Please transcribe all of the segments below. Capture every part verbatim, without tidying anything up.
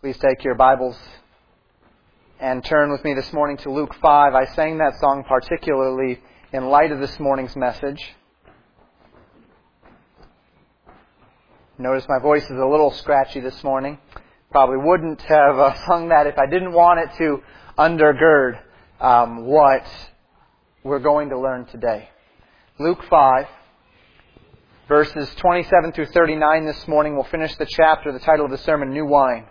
Please take your Bibles and turn with me this morning to Luke five. I sang that song particularly in light of this morning's message. Notice my voice is a little scratchy this morning. Probably wouldn't have uh, sung that if I didn't want it to undergird um, what we're going to learn today. Luke five, verses twenty-seven through thirty-nine this morning. We'll finish the chapter, the title of the sermon, New Wine.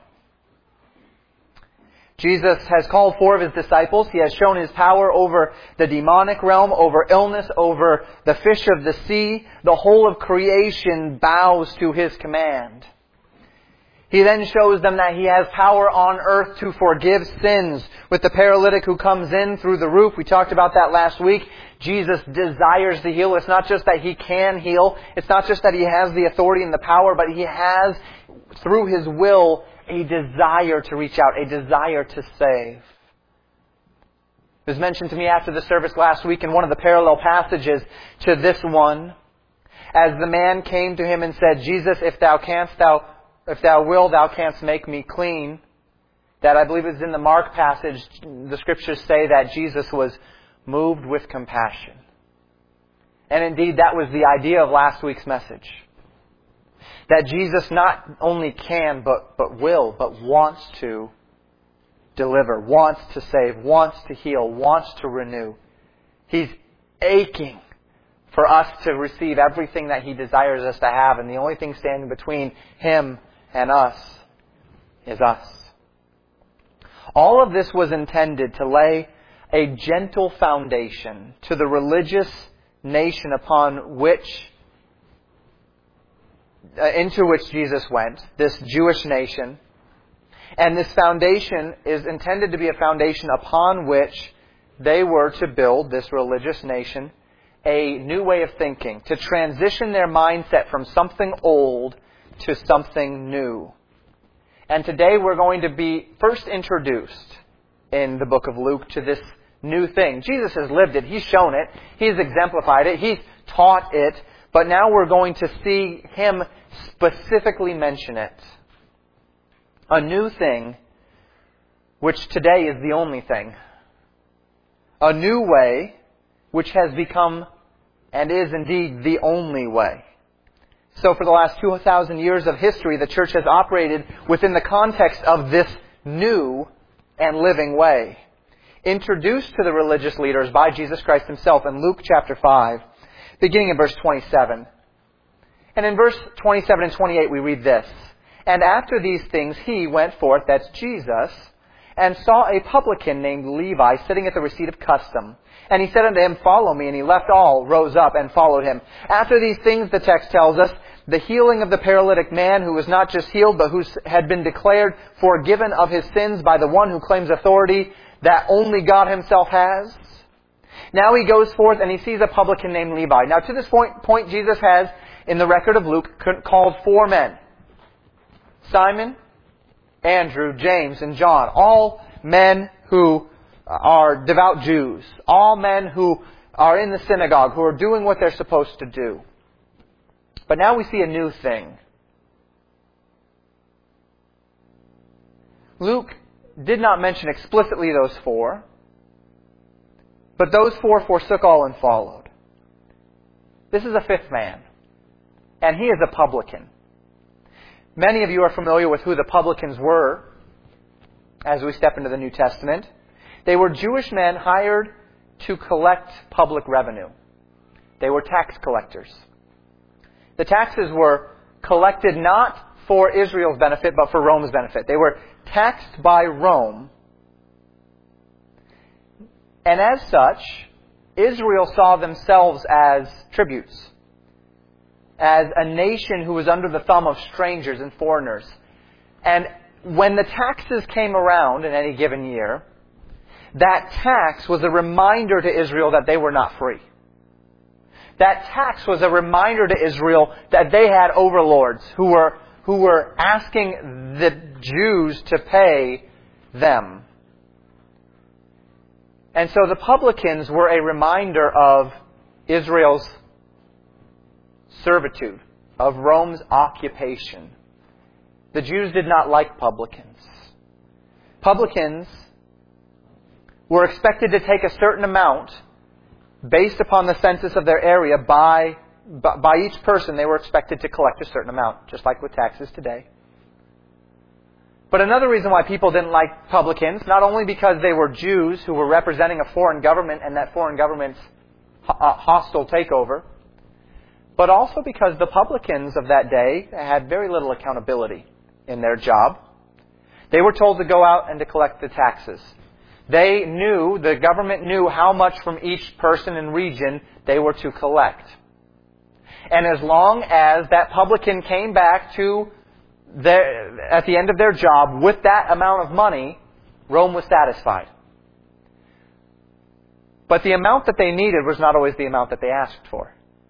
Jesus has called four of His disciples. He has shown His power over the demonic realm, over illness, over the fish of the sea. The whole of creation bows to His command. He then shows them that He has power on earth to forgive sins. With the paralytic who comes in through the roof, we talked about that last week. Jesus desires to heal. It's not just that He can heal. It's not just that He has the authority and the power, but He has, through His will, a desire to reach out, a desire to save. It was mentioned to me after the service last week in one of the parallel passages to this one, as the man came to Him and said, "Jesus, if thou canst, thou, if thou will, thou canst make me clean." That, I believe, is in the Mark passage. The Scriptures say that Jesus was moved with compassion. And indeed, that was the idea of last week's message. That Jesus not only can, but, but will, but wants to deliver, wants to save, wants to heal, wants to renew. He's aching for us to receive everything that He desires us to have. And the only thing standing between Him and us is us. All of this was intended to lay a gentle foundation to the religious nation upon which Uh, into which Jesus went, this Jewish nation. And this foundation is intended to be a foundation upon which they were to build, this religious nation, a new way of thinking, to transition their mindset from something old to something new. And today we're going to be first introduced in the book of Luke to this new thing. Jesus has lived it. He's shown it. He's exemplified it. He's taught it. But now we're going to see Him specifically mention it. A new thing, which today is the only thing. A new way, which has become and is indeed the only way. So for the last two thousand years of history, the church has operated within the context of this new and living way. Introduced to the religious leaders by Jesus Christ Himself in Luke chapter five. Beginning in verse twenty-seven. And in verse twenty-seven and twenty-eight we read this. "And after these things He went forth," that's Jesus, "and saw a publican named Levi sitting at the receipt of custom. And He said unto him, Follow me. And he left all, rose up, and followed Him." After these things, the text tells us, the healing of the paralytic man, who was not just healed, but who had been declared forgiven of his sins by the one who claims authority that only God Himself has. Now He goes forth and He sees a publican named Levi. Now to this point, point Jesus has, in the record of Luke, called four men. Simon, Andrew, James, and John. All men who are devout Jews. All men who are in the synagogue, who are doing what they're supposed to do. But now we see a new thing. Luke did not mention explicitly those four. But those four forsook all and followed. This is a fifth man. And he is a publican. Many of you are familiar with who the publicans were as we step into the New Testament. They were Jewish men hired to collect public revenue. They were tax collectors. The taxes were collected not for Israel's benefit, but for Rome's benefit. They were taxed by Rome. And as such, Israel saw themselves as tributes, as a nation who was under the thumb of strangers and foreigners. And when the taxes came around in any given year, that tax was a reminder to Israel that they were not free. That tax was a reminder to Israel that they had overlords who were, who were asking the Jews to pay them. And so the publicans were a reminder of Israel's servitude, of Rome's occupation. The Jews did not like publicans. Publicans were expected to take a certain amount based upon the census of their area. By, by each person, they were expected to collect a certain amount, just like with taxes today. But another reason why people didn't like publicans, not only because they were Jews who were representing a foreign government and that foreign government's hostile takeover, but also because the publicans of that day had very little accountability in their job. They were told to go out and to collect the taxes. They knew, the government knew how much from each person and region they were to collect. And as long as that publican came back to their, at the end of their job with that amount of money, Rome was satisfied. But the amount that they needed was not always the amount that they asked for.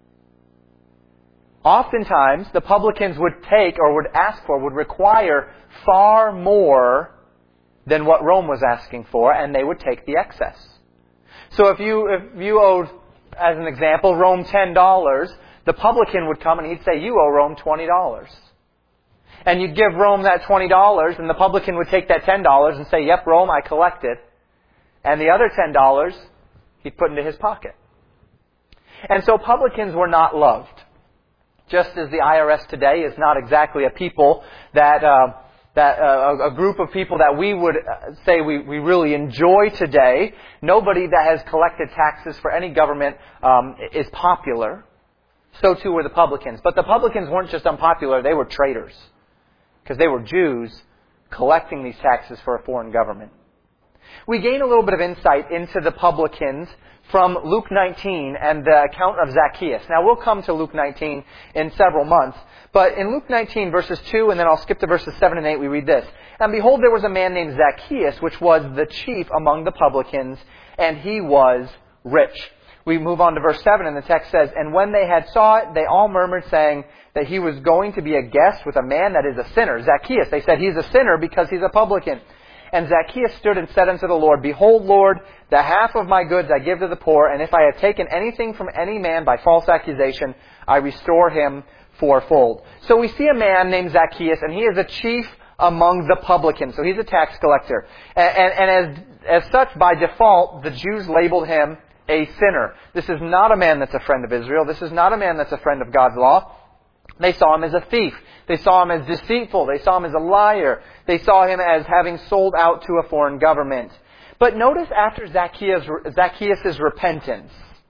Oftentimes, the publicans would take or would ask for, would require far more than what Rome was asking for, and they would take the excess. So if you if you owed, as an example, Rome ten dollars, the publican would come and he'd say, you owe Rome twenty dollars. And you'd give Rome that twenty dollars, and the publican would take that ten dollars and say, yep, Rome, I collected. And the other ten dollars, he'd put into his pocket. And so publicans were not loved. Just as the I R S today is not exactly a people that, uh, that uh, a group of people that we would say we, we really enjoy today. Nobody that has collected taxes for any government um, is popular. So too were the publicans. But the publicans weren't just unpopular, they were traitors. Because they were Jews collecting these taxes for a foreign government. We gain a little bit of insight into the publicans from Luke nineteen and the account of Zacchaeus. Now we'll come to Luke nineteen in several months, but in Luke nineteen verses two, and then I'll skip to verses seven and eight, we read this. And behold, there was a man named Zacchaeus, which was the chief among the publicans, and he was rich. We move on to verse seven, and the text says, and when they had saw it, they all murmured, saying that he was going to be a guest with a man that is a sinner. Zacchaeus, they said, he's a sinner because he's a publican. And Zacchaeus stood and said unto the Lord, behold, Lord, the half of my goods I give to the poor, and if I have taken anything from any man by false accusation, I restore him fourfold. So we see a man named Zacchaeus, and he is a chief among the publicans. So he's a tax collector. And, and, and as, as such, by default, the Jews labeled him a sinner. This is not a man that's a friend of Israel. This is not a man that's a friend of God's law. They saw him as a thief. They saw him as deceitful. They saw him as a liar. They saw him as having sold out to a foreign government. But notice after Zacchaeus, Zacchaeus' repentance,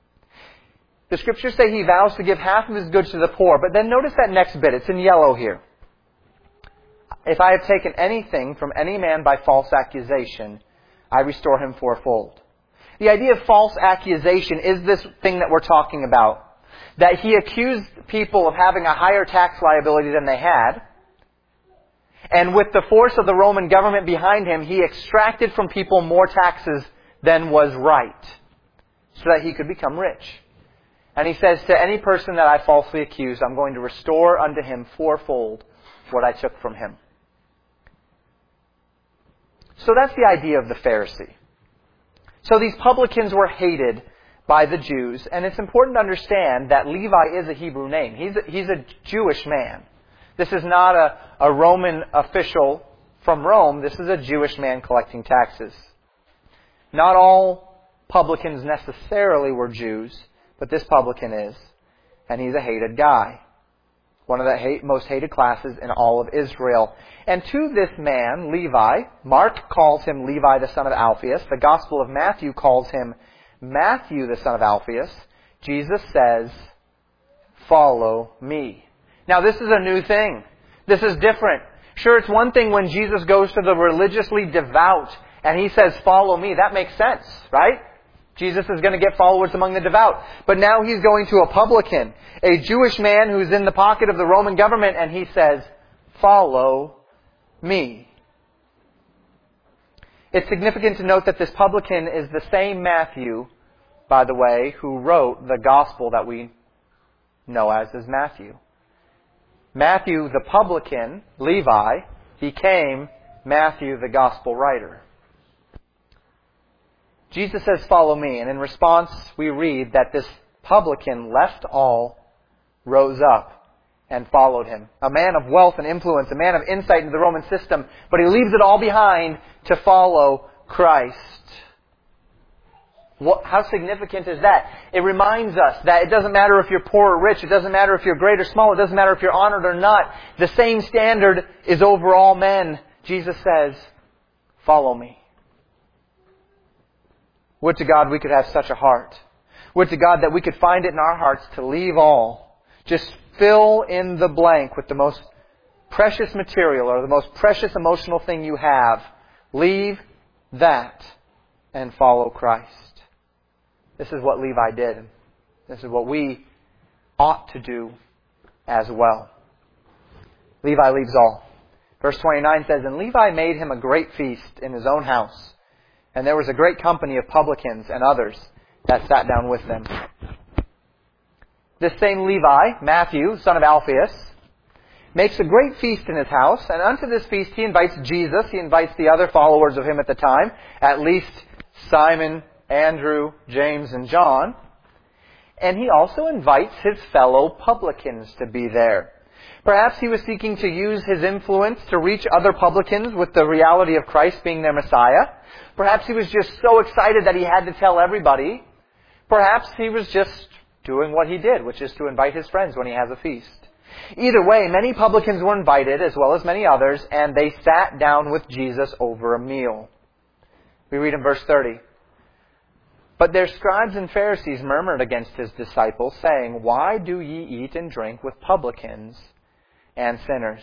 the Scriptures say he vows to give half of his goods to the poor. But then notice that next bit. It's in yellow here. If I have taken anything from any man by false accusation, I restore him fourfold. The idea of false accusation is this thing that we're talking about. That he accused people of having a higher tax liability than they had. And with the force of the Roman government behind him, he extracted from people more taxes than was right. So that he could become rich. And he says, to any person that I falsely accuse, I'm going to restore unto him fourfold what I took from him. So that's the idea of the Pharisee. So these publicans were hated by the Jews, and it's important to understand that Levi is a Hebrew name. He's a, he's a Jewish man. This is not a, a Roman official from Rome. This is a Jewish man collecting taxes. Not all publicans necessarily were Jews, but this publican is, and he's a hated guy. One of the hate, most hated classes in all of Israel. And to this man, Levi, Mark calls him Levi the son of Alphaeus. The Gospel of Matthew calls him Matthew the son of Alphaeus. Jesus says, follow me. Now this is a new thing. This is different. Sure, it's one thing when Jesus goes to the religiously devout and he says, follow me. That makes sense, right? Jesus is going to get followers among the devout. But now he's going to a publican, a Jewish man who's in the pocket of the Roman government, and he says, follow me. It's significant to note that this publican is the same Matthew, by the way, who wrote the gospel that we know as as Matthew. Matthew, the publican, Levi, became Matthew, the gospel writer. Jesus says, follow me. And in response, we read that this publican left all, rose up, and followed him. A man of wealth and influence, a man of insight into the Roman system, but he leaves it all behind to follow Christ. What, how significant is that? It reminds us that it doesn't matter if you're poor or rich, it doesn't matter if you're great or small, it doesn't matter if you're honored or not. The same standard is over all men. Jesus says, follow me. Would to God we could have such a heart. Would to God that we could find it in our hearts to leave all. Just fill in the blank with the most precious material or the most precious emotional thing you have. Leave that and follow Christ. This is what Levi did. This is what we ought to do as well. Levi leaves all. Verse twenty-nine says, And Levi made him a great feast in his own house. And there was a great company of publicans and others that sat down with them. This same Levi, Matthew, son of Alphaeus, makes a great feast in his house. And unto this feast he invites Jesus. He invites the other followers of him at the time. At least Simon, Andrew, James, and John. And he also invites his fellow publicans to be there. Perhaps he was seeking to use his influence to reach other publicans with the reality of Christ being their Messiah. Perhaps he was just so excited that he had to tell everybody. Perhaps he was just doing what he did, which is to invite his friends when he has a feast. Either way, many publicans were invited, as well as many others, and they sat down with Jesus over a meal. We read in verse thirty. But their scribes and Pharisees murmured against his disciples, saying, Why do ye eat and drink with publicans and sinners?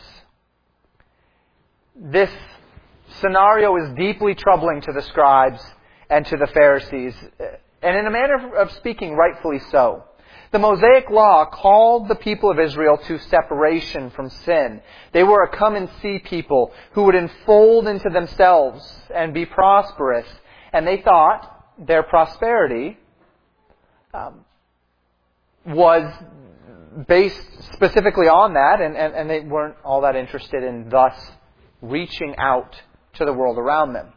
This scenario is deeply troubling to the scribes and to the Pharisees, and in a manner of speaking, rightfully so. The Mosaic Law called the people of Israel to separation from sin. They were a come-and-see people who would enfold into themselves and be prosperous, and they thought their prosperity um, was based specifically on that, and, and, and they weren't all that interested in thus reaching out to the world around them.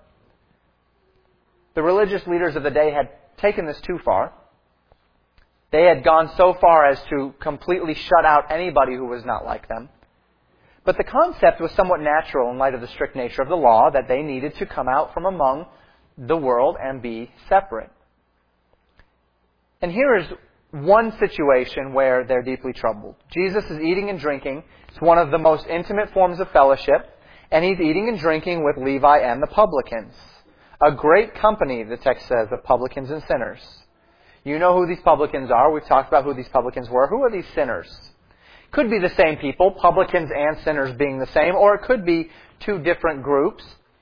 The religious leaders of the day had taken this too far. They had gone so far as to completely shut out anybody who was not like them. But the concept was somewhat natural in light of the strict nature of the law, that they needed to come out from among the world and be separate. And here is one situation where they're deeply troubled. Jesus is eating and drinking. It's one of the most intimate forms of fellowship. And he's eating and drinking with Levi and the publicans. A great company, the text says, of publicans and sinners. You know who these publicans are. We've talked about who these publicans were. Who are these sinners? Could be the same people, publicans and sinners being the same, or it could be two different groups.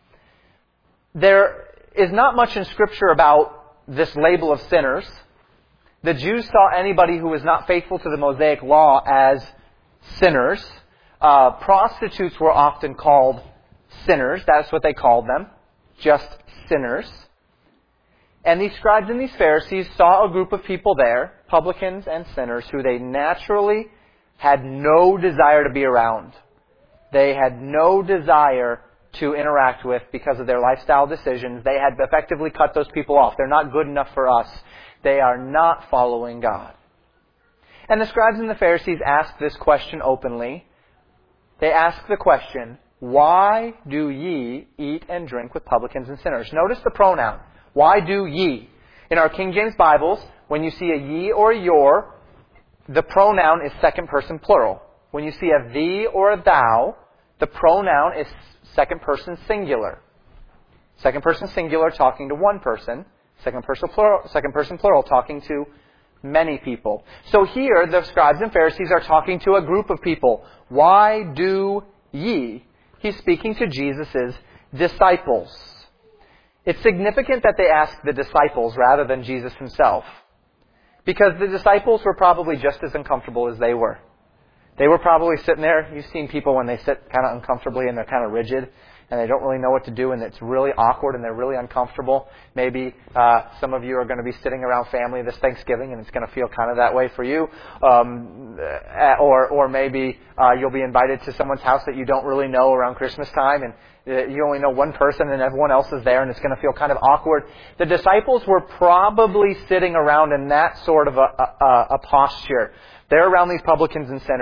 There is not much in Scripture about this label of sinners. The Jews saw anybody who was not faithful to the Mosaic Law as sinners. Uh, prostitutes were often called sinners. That's what they called them. Just sinners. And these scribes and these Pharisees saw a group of people there, publicans and sinners, who they naturally had no desire to be around. They had no desire to interact with because of their lifestyle decisions. They had effectively cut those people off. They're not good enough for us. They are not following God. And the scribes and the Pharisees asked this question openly. They asked the question, Why do ye eat and drink with publicans and sinners? Notice the pronoun. Why do ye? In our King James Bibles, when you see a ye or a your, the pronoun is second person plural. When you see a thee or a thou, the pronoun is second person singular. Second person singular talking to one person. Second person plural, second person plural talking to many people. So here the scribes and Pharisees are talking to a group of people. Why do ye? He's speaking to Jesus' disciples. It's significant that they ask the disciples rather than Jesus himself. Because the disciples were probably just as uncomfortable as they were. They were probably sitting there. You've seen people when they sit kind of uncomfortably and they're kind of rigid and they don't really know what to do and it's really awkward and they're really uncomfortable. Maybe uh, some of you are going to be sitting around family this Thanksgiving and it's going to feel kind of that way for you. Um, or or maybe uh, you'll be invited to someone's house that you don't really know around Christmas time and you only know one person and everyone else is there and it's going to feel kind of awkward. The disciples were probably sitting around in that sort of a, a, a posture. They're around these publicans and sinners.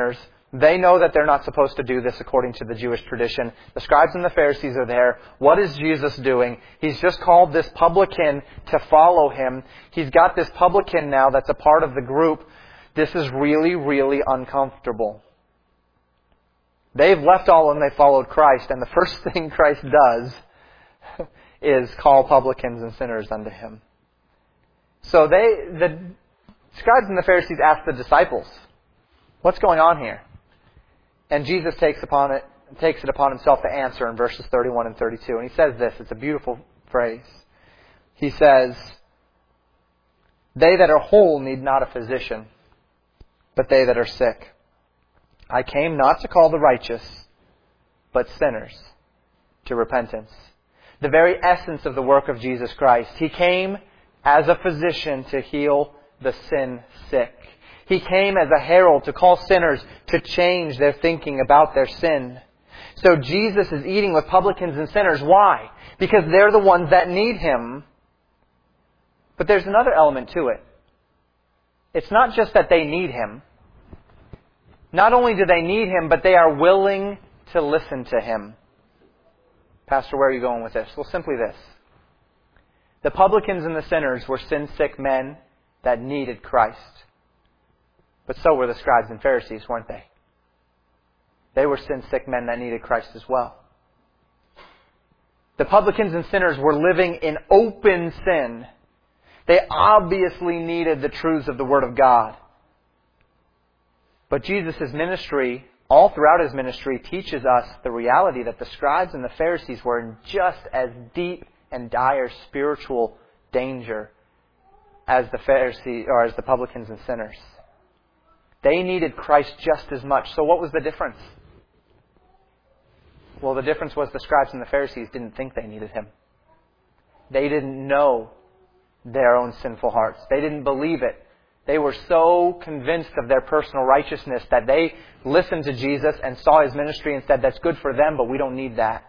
They know that they're not supposed to do this according to the Jewish tradition. The scribes and the Pharisees are there. What is Jesus doing? He's just called this publican to follow him. He's got this publican now that's a part of the group. This is really, really uncomfortable. They've left all and they followed Christ, and the first thing Christ does is call publicans and sinners unto him. So they, the scribes and the Pharisees ask the disciples, what's going on here? And Jesus takes upon it, takes it upon himself to answer in verses thirty-one and thirty-two. And he says this, it's a beautiful phrase. He says, they that are whole need not a physician, but they that are sick. I came not to call the righteous, but sinners to repentance. The very essence of the work of Jesus Christ. He came as a physician to heal the sin sick. He came as a herald to call sinners to change their thinking about their sin. So Jesus is eating with publicans and sinners. Why? Because they're the ones that need Him. But there's another element to it. It's not just that they need Him. Not only do they need Him, but they are willing to listen to Him. Pastor, where are you going with this? Well, simply this. The publicans and the sinners were sin-sick men that needed Christ. But so were the scribes and Pharisees, weren't they? They were sin-sick men that needed Christ as well. The publicans and sinners were living in open sin. They obviously needed the truths of the Word of God. But Jesus' ministry, all throughout His ministry, teaches us the reality that the scribes and the Pharisees were in just as deep and dire spiritual danger as the Pharisees or as the publicans and sinners. They needed Christ just as much. So what was the difference? Well, the difference was the scribes and the Pharisees didn't think they needed Him. They didn't know their own sinful hearts. They didn't believe it. They were so convinced of their personal righteousness that they listened to Jesus and saw His ministry and said, that's good for them, but we don't need that.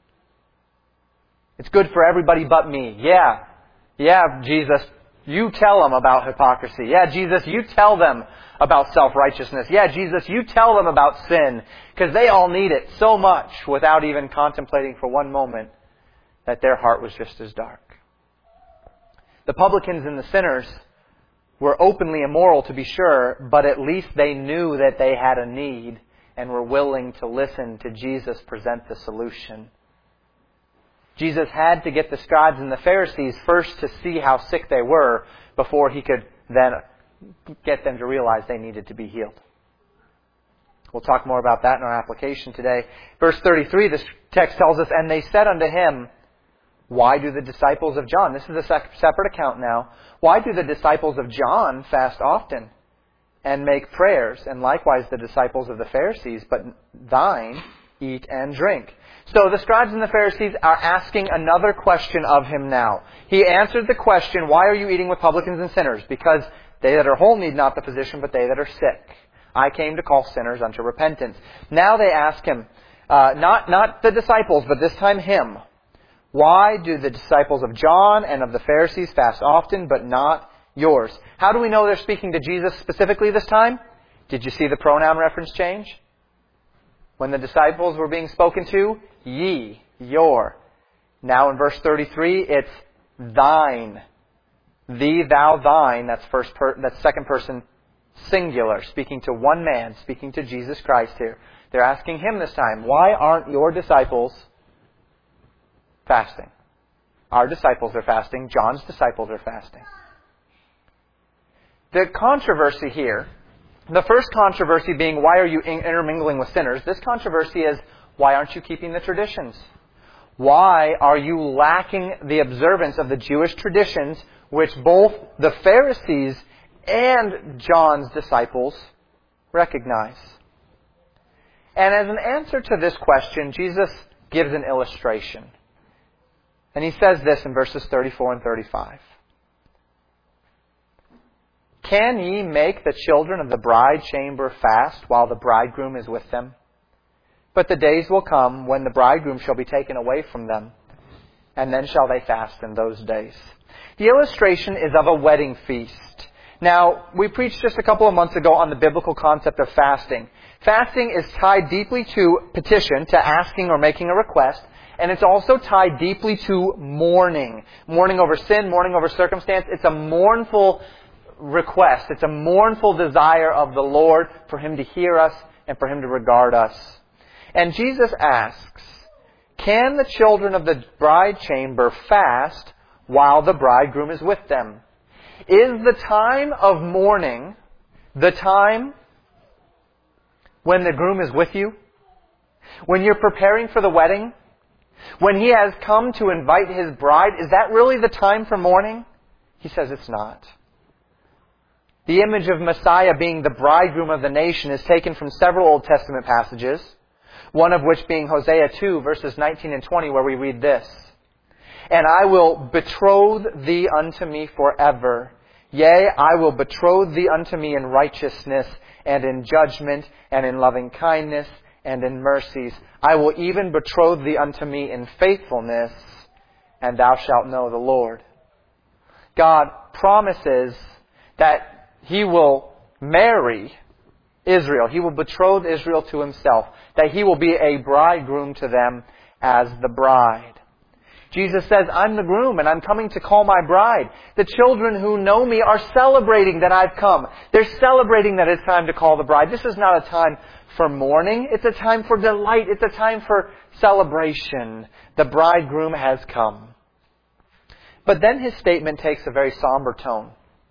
It's good for everybody but me. Yeah. Yeah, Jesus, you tell them about hypocrisy. Yeah, Jesus, you tell them about self-righteousness. Yeah, Jesus, you tell them about sin. Because they all need it so much without even contemplating for one moment that their heart was just as dark. The publicans and the sinners were openly immoral, to be sure, but at least they knew that they had a need and were willing to listen to Jesus present the solution. Jesus had to get the scribes and the Pharisees first to see how sick they were before He could then get them to realize they needed to be healed. We'll talk more about that in our application today. Verse thirty-three, this text tells us, and they said unto Him, why do the disciples of John, this is a separate account now, why do the disciples of John fast often and make prayers, and likewise the disciples of the Pharisees, but thine eat and drink? So the scribes and the Pharisees are asking another question of Him now. He answered the question, why are you eating with publicans and sinners? Because they that are whole need not the physician, but they that are sick. I came to call sinners unto repentance. Now they ask Him, uh, not, not the disciples, but this time Him, why do the disciples of John and of the Pharisees fast often, but not yours? How do we know they're speaking to Jesus specifically this time? Did you see the pronoun reference change? When the disciples were being spoken to, ye, your. Now in verse thirty-three, it's thine. Thee, thou, thine. That's first per, that's second person singular, speaking to one man, speaking to Jesus Christ here. They're asking Him this time, why aren't your disciples fasting? Our disciples are fasting. John's disciples are fasting. The controversy here, the first controversy being, why are you intermingling with sinners? This controversy is, why aren't you keeping the traditions? Why are you lacking the observance of the Jewish traditions which both the Pharisees and John's disciples recognize? And as an answer to this question, Jesus gives an illustration. And He says this in verses thirty-four and thirty-five. Can ye make the children of the bride chamber fast while the bridegroom is with them? But the days will come when the bridegroom shall be taken away from them, and then shall they fast in those days. The illustration is of a wedding feast. Now, we preached just a couple of months ago on the biblical concept of fasting. Fasting is tied deeply to petition, to asking or making a request, and it's also tied deeply to mourning. Mourning over sin, mourning over circumstance. It's a mournful request. It's a mournful desire of the Lord for Him to hear us and for Him to regard us. And Jesus asks, can the children of the bride chamber fast while the bridegroom is with them? Is the time of mourning the time when the groom is with you? When you're preparing for the wedding? When he has come to invite his bride? Is that really the time for mourning? He says it's not. The image of Messiah being the bridegroom of the nation is taken from several Old Testament passages, one of which being Hosea two, verses nineteen and twenty, where we read this. And I will betroth thee unto me forever. Yea, I will betroth thee unto me in righteousness, and in judgment, and in loving kindness, and in mercies. I will even betroth thee unto me in faithfulness, and thou shalt know the Lord. God promises that He will marry Israel. He will betroth Israel to Himself. That He will be a bridegroom to them as the bride. Jesus says, I'm the groom and I'm coming to call my bride. The children who know me are celebrating that I've come. They're celebrating that it's time to call the bride. This is not a time for mourning. It's a time for delight. It's a time for celebration. The bridegroom has come. But then His statement takes a very somber tone.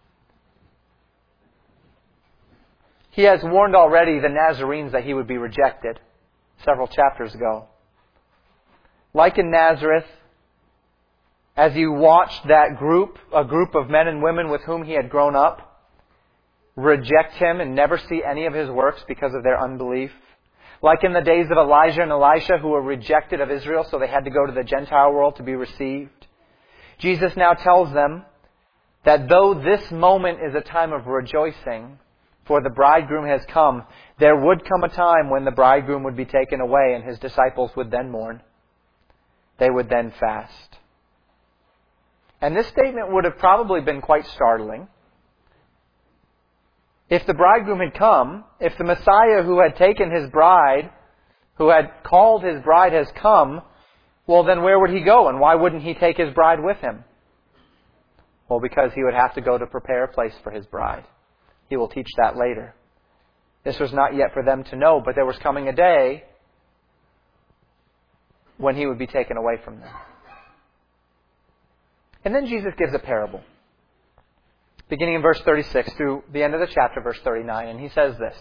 He has warned already the Nazarenes that He would be rejected several chapters ago. Like in Nazareth, as you watched that group, a group of men and women with whom He had grown up, reject Him and never see any of His works because of their unbelief. Like in the days of Elijah and Elisha, who were rejected of Israel, so they had to go to the Gentile world to be received. Jesus now tells them that though this moment is a time of rejoicing, for the bridegroom has come, there would come a time when the bridegroom would be taken away and His disciples would then mourn. They would then fast. And this statement would have probably been quite startling. If the bridegroom had come, if the Messiah who had taken His bride, who had called His bride has come, well then where would He go and why wouldn't He take His bride with Him? Well, because He would have to go to prepare a place for His bride. He will teach that later. This was not yet for them to know, but there was coming a day when He would be taken away from them. And then Jesus gives a parable, beginning in verse thirty-six through the end of the chapter, verse thirty-nine, and He says this.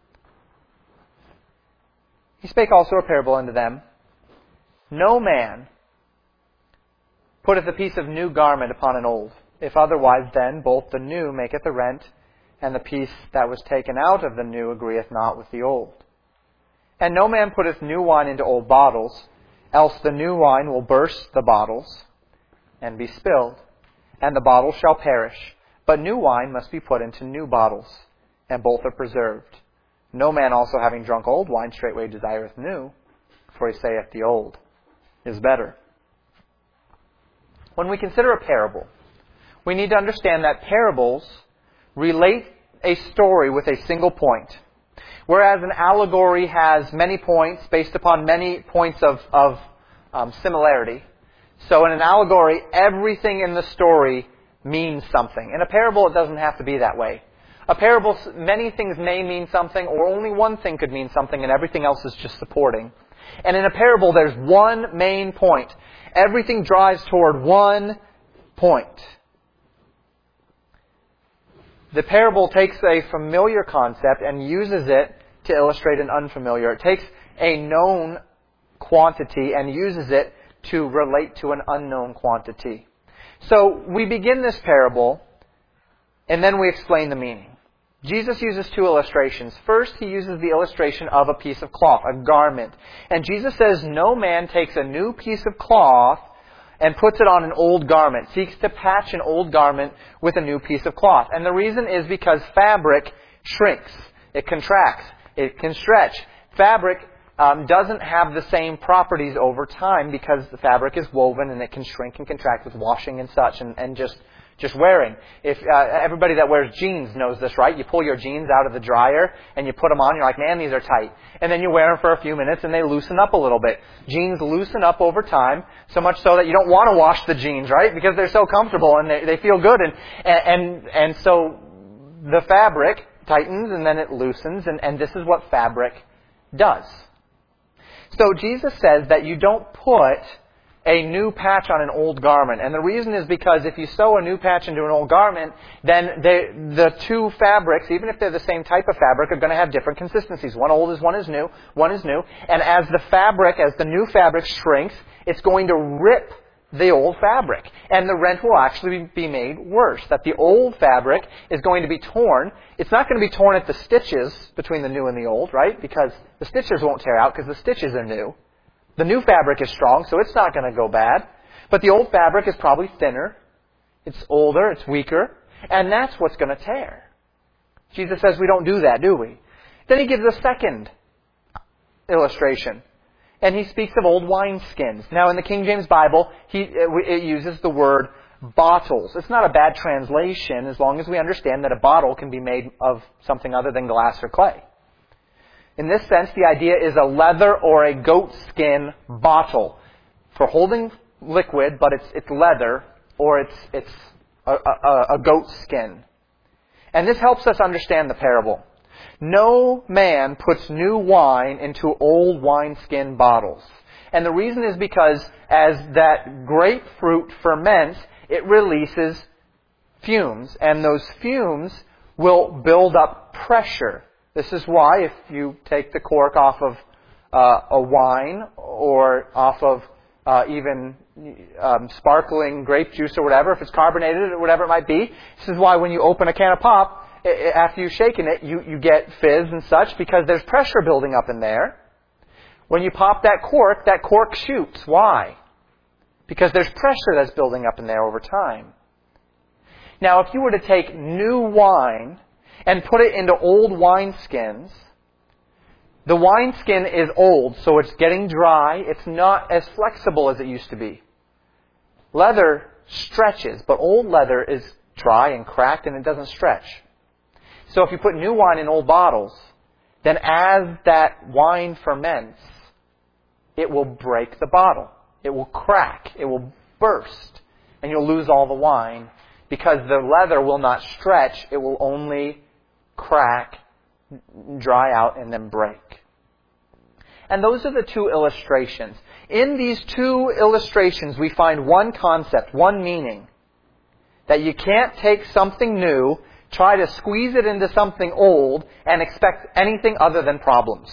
He spake also a parable unto them. No man putteth a piece of new garment upon an old. If otherwise, then both the new maketh a rent, and the piece that was taken out of the new agreeth not with the old. And no man putteth new wine into old bottles, else the new wine will burst the bottles, and be spilled, and the bottles shall perish. But new wine must be put into new bottles, and both are preserved. No man also having drunk old wine straightway desireth new, for he saith the old is better. When we consider a parable, we need to understand that parables relate a story with a single point. Whereas an allegory has many points based upon many points of, of um, similarity. So in an allegory, everything in the story means something. In a parable, it doesn't have to be that way. A parable, many things may mean something, or only one thing could mean something, and everything else is just supporting. And in a parable, there's one main point. Everything drives toward one point. The parable takes a familiar concept and uses it to illustrate an unfamiliar. It takes a known quantity and uses it to relate to an unknown quantity. So we begin this parable and then we explain the meaning. Jesus uses two illustrations. First, He uses the illustration of a piece of cloth, a garment. And Jesus says, no man takes a new piece of cloth and puts it on an old garment, seeks to patch an old garment with a new piece of cloth. And the reason is because fabric shrinks. It contracts. It can stretch. Fabric um, doesn't have the same properties over time because the fabric is woven and it can shrink and contract with washing and such and, and just just wearing. If uh, everybody that wears jeans knows this, right? You pull your jeans out of the dryer and you put them on. You're like, man, these are tight. And then you wear them for a few minutes and they loosen up a little bit. Jeans loosen up over time, so much so that you don't want to wash the jeans, right? Because they're so comfortable and they, they feel good. And and and so the fabric tightens and then it loosens, and, and this is what fabric does. So Jesus says that you don't put a new patch on an old garment. And the reason is because if you sew a new patch into an old garment, then they, the two fabrics, even if they're the same type of fabric, are going to have different consistencies. One old is one is new, one is new. And as the fabric, as the new fabric shrinks, it's going to rip the old fabric. And the rent will actually be made worse. That the old fabric is going to be torn. It's not going to be torn at the stitches between the new and the old, right? Because the stitches won't tear out because the stitches are new. The new fabric is strong, so it's not going to go bad. But the old fabric is probably thinner. It's older, it's weaker. And that's what's going to tear. Jesus says we don't do that, do we? Then he gives a second illustration. And he speaks of old wineskins. Now, in the King James Bible, he, it uses the word bottles. It's not a bad translation as long as we understand that a bottle can be made of something other than glass or clay. In this sense, the idea is a leather or a goat skin bottle for holding liquid, but it's it's leather or it's it's a, a, a goat skin. And this helps us understand the parable. No man puts new wine into old wineskin bottles. And the reason is because as that grapefruit ferments, it releases fumes. And those fumes will build up pressure. This is why if you take the cork off of uh, a wine or off of uh, even um, sparkling grape juice or whatever, if it's carbonated or whatever it might be, this is why when you open a can of pop, after you've shaken it, you, you get fizz and such because there's pressure building up in there. When you pop that cork, that cork shoots. Why? Because there's pressure that's building up in there over time. Now, if you were to take new wine and put it into old wineskins, the wineskin is old, so it's getting dry. It's not as flexible as it used to be. Leather stretches, but old leather is dry and cracked and it doesn't stretch. So if you put new wine in old bottles, then as that wine ferments, it will break the bottle. It will crack. It will burst. And you'll lose all the wine because the leather will not stretch. It will only crack, dry out, and then break. And those are the two illustrations. In these two illustrations, we find one concept, one meaning. That you can't take something new, try to squeeze it into something old, and expect anything other than problems.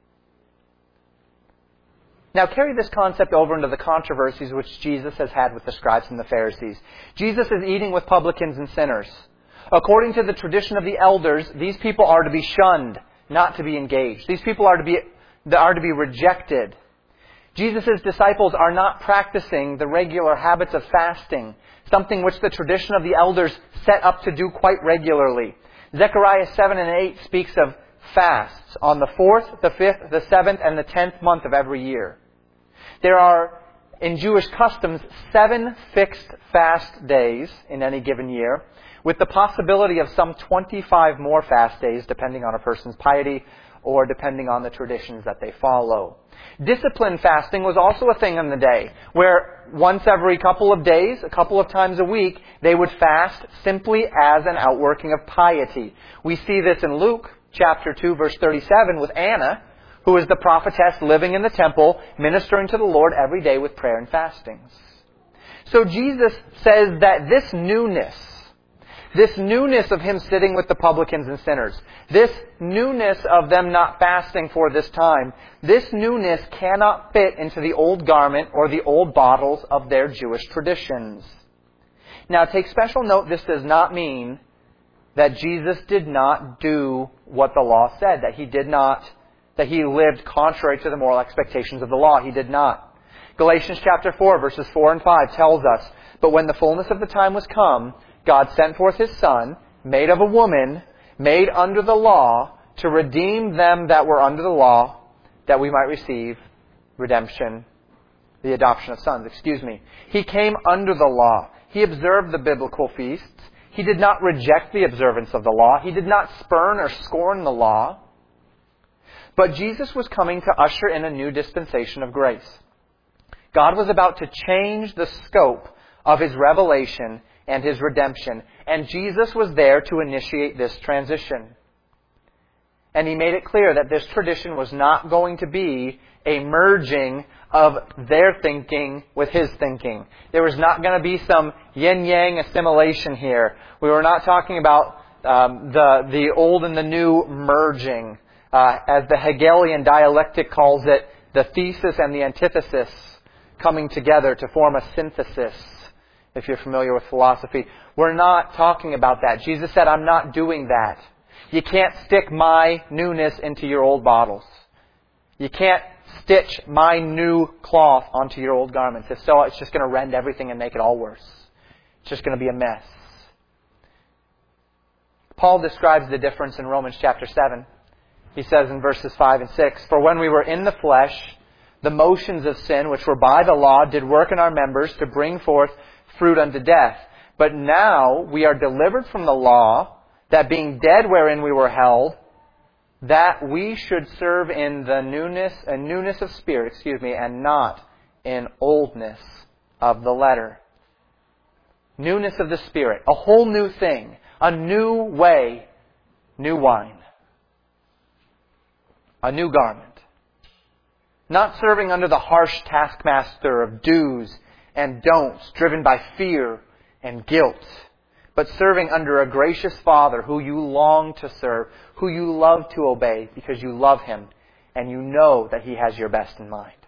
Now carry this concept over into the controversies which Jesus has had with the scribes and the Pharisees. Jesus is eating with publicans and sinners. According to the tradition of the elders, these people are to be shunned, not to be engaged. These people are to be, are to be rejected. Jesus' disciples are not practicing the regular habits of fasting, something which the tradition of the elders set up to do quite regularly. Zechariah seven and eight speaks of fasts on the fourth, the fifth, the seventh, and the tenth month of every year. There are, in Jewish customs, seven fixed fast days in any given year, with the possibility of some twenty-five more fast days, depending on a person's piety or depending on the traditions that they follow. Disciplined fasting was also a thing in the day, where once every couple of days, a couple of times a week, they would fast simply as an outworking of piety. We see this in Luke chapter two, verse thirty-seven, with Anna, who is the prophetess living in the temple, ministering to the Lord every day with prayer and fastings. So Jesus says that this newness, this newness of Him sitting with the publicans and sinners, this newness of them not fasting for this time, this newness cannot fit into the old garment or the old bottles of their Jewish traditions. Now, take special note, this does not mean that Jesus did not do what the law said, that He did not, that He lived contrary to the moral expectations of the law. He did not. Galatians chapter four, verses four and five tells us, "But when the fullness of the time was come, God sent forth His Son, made of a woman, made under the law, to redeem them that were under the law, that we might receive redemption," the adoption of sons, excuse me. He came under the law. He observed the biblical feasts. He did not reject the observance of the law. He did not spurn or scorn the law. But Jesus was coming to usher in a new dispensation of grace. God was about to change the scope of His revelation and His redemption. And Jesus was there to initiate this transition. And He made it clear that this tradition was not going to be a merging of their thinking with His thinking. There was not going to be some yin-yang assimilation here. We were not talking about um, the, the old and the new merging. Uh, as the Hegelian dialectic calls it, the thesis and the antithesis coming together to form a synthesis, if you're familiar with philosophy. We're not talking about that. Jesus said, I'm not doing that. You can't stick my newness into your old bottles. You can't stitch my new cloth onto your old garments. If so, it's just going to rend everything and make it all worse. It's just going to be a mess. Paul describes the difference in Romans chapter seven. He says in verses five and six, For when we were in the flesh, the motions of sin, which were by the law, did work in our members to bring forth fruit unto death. But now we are delivered from the law, that being dead wherein we were held, that we should serve in the newness, a newness of spirit, excuse me, and not in oldness of the letter. Newness of the Spirit, a whole new thing, a new way, new wine. A new garment. Not serving under the harsh taskmaster of do's and don'ts, driven by fear and guilt, but serving under a gracious Father who you long to serve, who you love to obey because you love Him and you know that He has your best in mind.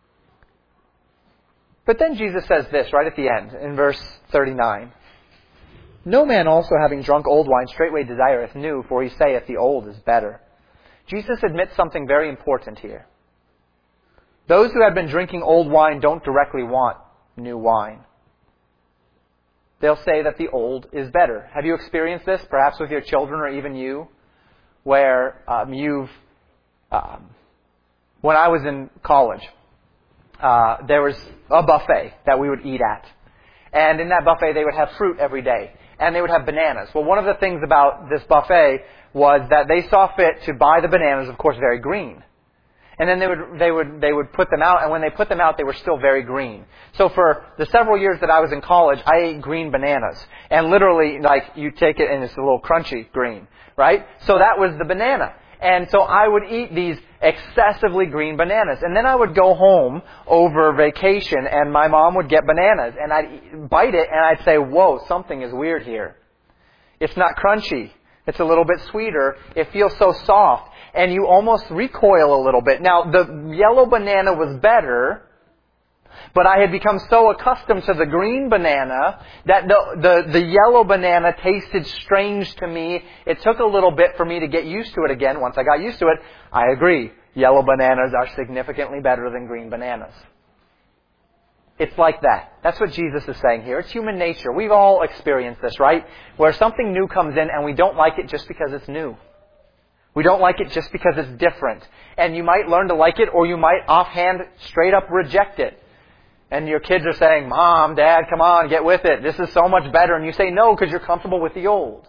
But then Jesus says this right at the end, in verse thirty-nine. No man also having drunk old wine straightway desireth new, for he saith the old is better. Jesus admits something very important here. Those who have been drinking old wine don't directly want new wine. They'll say that the old is better. Have you experienced this, perhaps with your children or even you, where um, you've... Um, when I was in college, uh, there was a buffet that we would eat at. And in that buffet, they would have fruit every day. And they would have bananas. Well, one of the things about this buffet was that they saw fit to buy the bananas, of course, very green. And then they would they would they would put them out, and when they put them out, they were still very green. So for the several years that I was in college, I ate green bananas. And literally, like, you take it and it's a little crunchy green, right? So that was the banana. And so I would eat these excessively green bananas. And then I would go home over vacation, and my mom would get bananas. And I'd bite it, and I'd say, whoa, something is weird here. It's not crunchy. It's a little bit sweeter. It feels so soft. And you almost recoil a little bit. Now, the yellow banana was better, but I had become so accustomed to the green banana that the, the, the yellow banana tasted strange to me. It took a little bit for me to get used to it again. Once I got used to it, I agree. Yellow bananas are significantly better than green bananas. It's like that. That's what Jesus is saying here. It's human nature. We've all experienced this, right? Where something new comes in and we don't like it just because it's new. We don't like it just because it's different. And you might learn to like it, or you might offhand straight up reject it. And your kids are saying, Mom, Dad, come on, get with it. This is so much better. And you say no because you're comfortable with the old.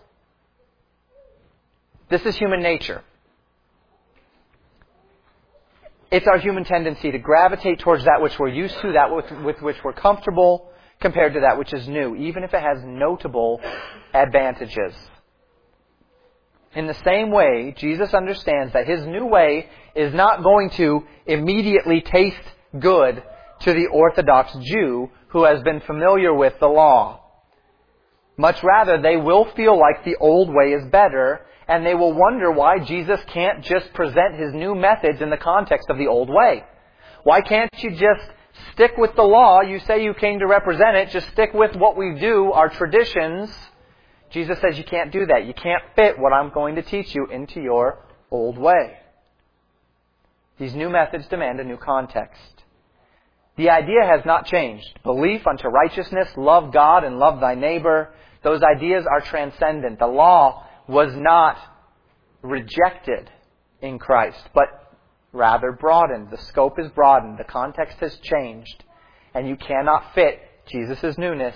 This is human nature. It's our human tendency to gravitate towards that which we're used to, that with, with which we're comfortable, compared to that which is new, even if it has notable advantages. In the same way, Jesus understands that His new way is not going to immediately taste good to the Orthodox Jew who has been familiar with the law. Much rather, they will feel like the old way is better, and they will wonder why Jesus can't just present His new methods in the context of the old way. Why can't you just stick with the law? You say you came to represent it. Just stick with what we do, our traditions. Jesus says you can't do that. You can't fit what I'm going to teach you into your old way. These new methods demand a new context. The idea has not changed. Belief unto righteousness, love God and love thy neighbor. Those ideas are transcendent. The law was not rejected in Christ, but rather broadened. The scope is broadened. The context has changed. And you cannot fit Jesus' newness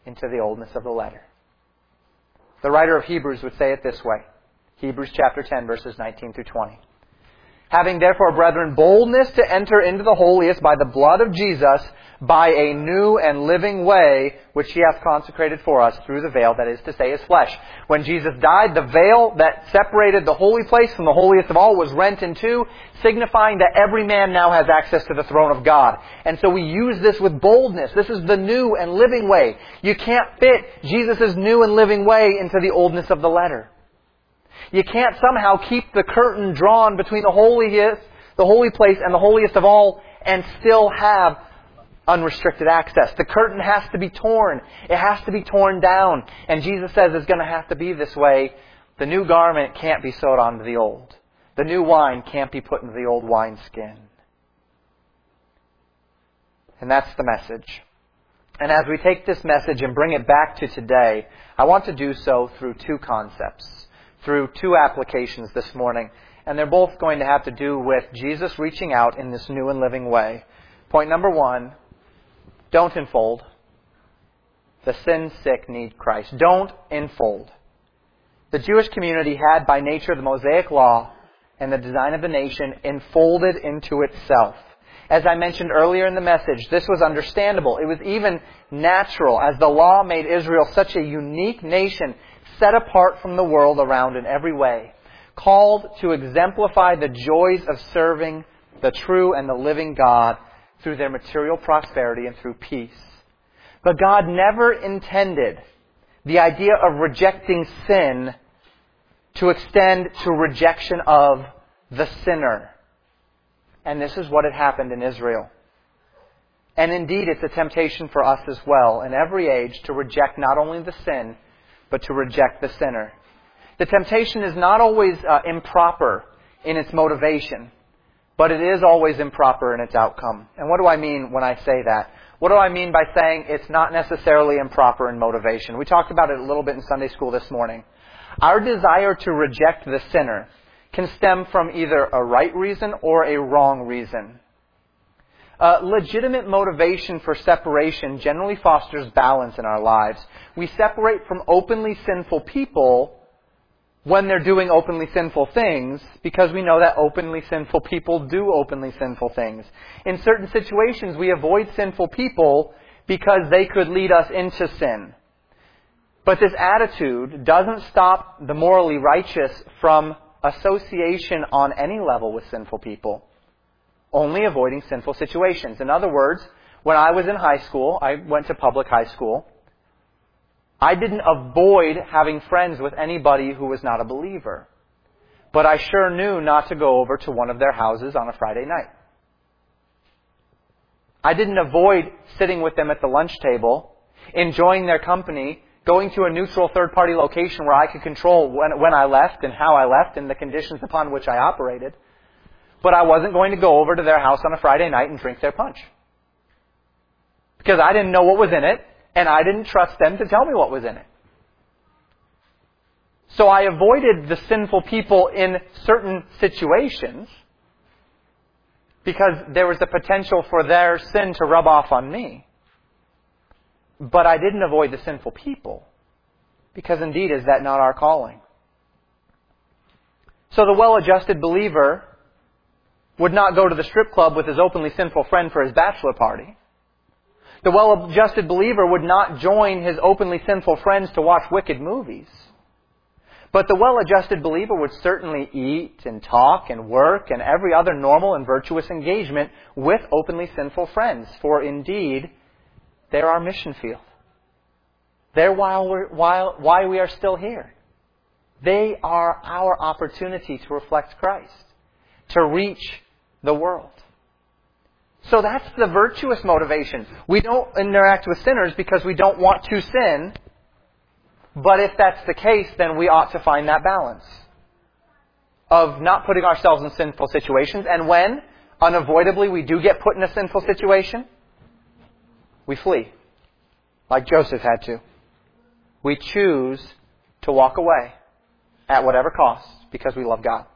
into the oldness of the letter. The writer of Hebrews would say it this way. Hebrews chapter ten, verses nineteen through twenty. Having therefore, brethren, boldness to enter into the holiest by the blood of Jesus, by a new and living way, which He hath consecrated for us through the veil, that is to say, His flesh. When Jesus died, the veil that separated the holy place from the holiest of all was rent in two, signifying that every man now has access to the throne of God. And so we use this with boldness. This is the new and living way. You can't fit Jesus' new and living way into the oldness of the letter. You can't somehow keep the curtain drawn between the holiest, the holy place and the holiest of all and still have unrestricted access. The curtain has to be torn. It has to be torn down. And Jesus says it's going to have to be this way. The new garment can't be sewed onto the old. The new wine can't be put into the old wineskin. And that's the message. And as we take this message and bring it back to today, I want to do so through two concepts, through two applications this morning. And they're both going to have to do with Jesus reaching out in this new and living way. Point number one, don't enfold. The sin-sick need Christ. Don't enfold. The Jewish community had, by nature, the Mosaic Law and the design of the nation enfolded into itself. As I mentioned earlier in the message, this was understandable. It was even natural, as the law made Israel such a unique nation, set apart from the world around in every way, called to exemplify the joys of serving the true and the living God through their material prosperity and through peace. But God never intended the idea of rejecting sin to extend to rejection of the sinner. And this is what had happened in Israel. And indeed, it's a temptation for us as well, in every age, to reject not only the sin, but to reject the sinner. The temptation is not always uh, improper in its motivation, but it is always improper in its outcome. And what do I mean when I say that? What do I mean by saying it's not necessarily improper in motivation? We talked about it a little bit in Sunday school this morning. Our desire to reject the sinner can stem from either a right reason or a wrong reason. Uh, legitimate motivation for separation generally fosters balance in our lives. We separate from openly sinful people when they're doing openly sinful things because we know that openly sinful people do openly sinful things. In certain situations, we avoid sinful people because they could lead us into sin. But this attitude doesn't stop the morally righteous from association on any level with sinful people, only avoiding sinful situations. In other words, when I was in high school, I went to public high school, I didn't avoid having friends with anybody who was not a believer. But I sure knew not to go over to one of their houses on a Friday night. I didn't avoid sitting with them at the lunch table, enjoying their company, going to a neutral third-party location where I could control when, when I left and how I left and the conditions upon which I operated. But I wasn't going to go over to their house on a Friday night and drink their punch. Because I didn't know what was in it, and I didn't trust them to tell me what was in it. So I avoided the sinful people in certain situations because there was the potential for their sin to rub off on me. But I didn't avoid the sinful people, because indeed is that not our calling? So the well-adjusted believer would not go to the strip club with his openly sinful friend for his bachelor party. The well-adjusted believer would not join his openly sinful friends to watch wicked movies. But the well-adjusted believer would certainly eat and talk and work and every other normal and virtuous engagement with openly sinful friends, for indeed they're our mission field. They're while we're, while, why we are still here. They are our opportunity to reflect Christ, to reach the world. So that's the virtuous motivation. We don't interact with sinners because we don't want to sin. But if that's the case, then we ought to find that balance of not putting ourselves in sinful situations. And when, unavoidably, we do get put in a sinful situation, we flee, like Joseph had to. We choose to walk away at whatever cost because we love God.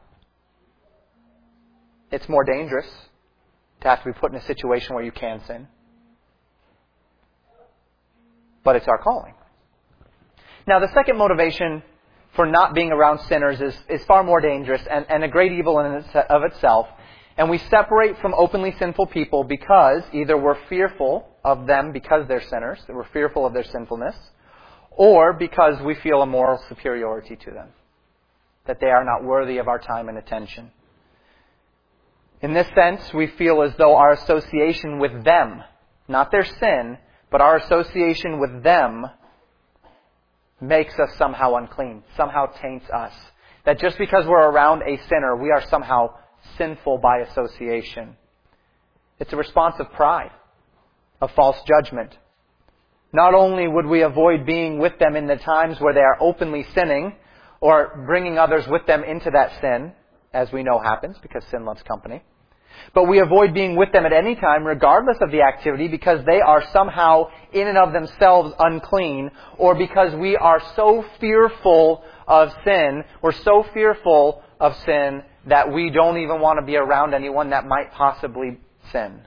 It's more dangerous to have to be put in a situation where you can sin. but it's our calling. Now, the second motivation for not being around sinners is, is far more dangerous and, and a great evil in its, of itself. And we separate from openly sinful people because either we're fearful of them because they're sinners, that we're fearful of their sinfulness, or because we feel a moral superiority to them, that they are not worthy of our time and attention. In this sense, we feel as though our association with them, not their sin, but our association with them makes us somehow unclean, somehow taints us. That just because we're around a sinner, we are somehow sinful by association. It's a response of pride, of false judgment. Not only would we avoid being with them in the times where they are openly sinning, or bringing others with them into that sin, as we know happens, because sin loves company, but we avoid being with them at any time, regardless of the activity, because they are somehow in and of themselves unclean, or because we are so fearful of sin, we're so fearful of sin that we don't even want to be around anyone that might possibly sin.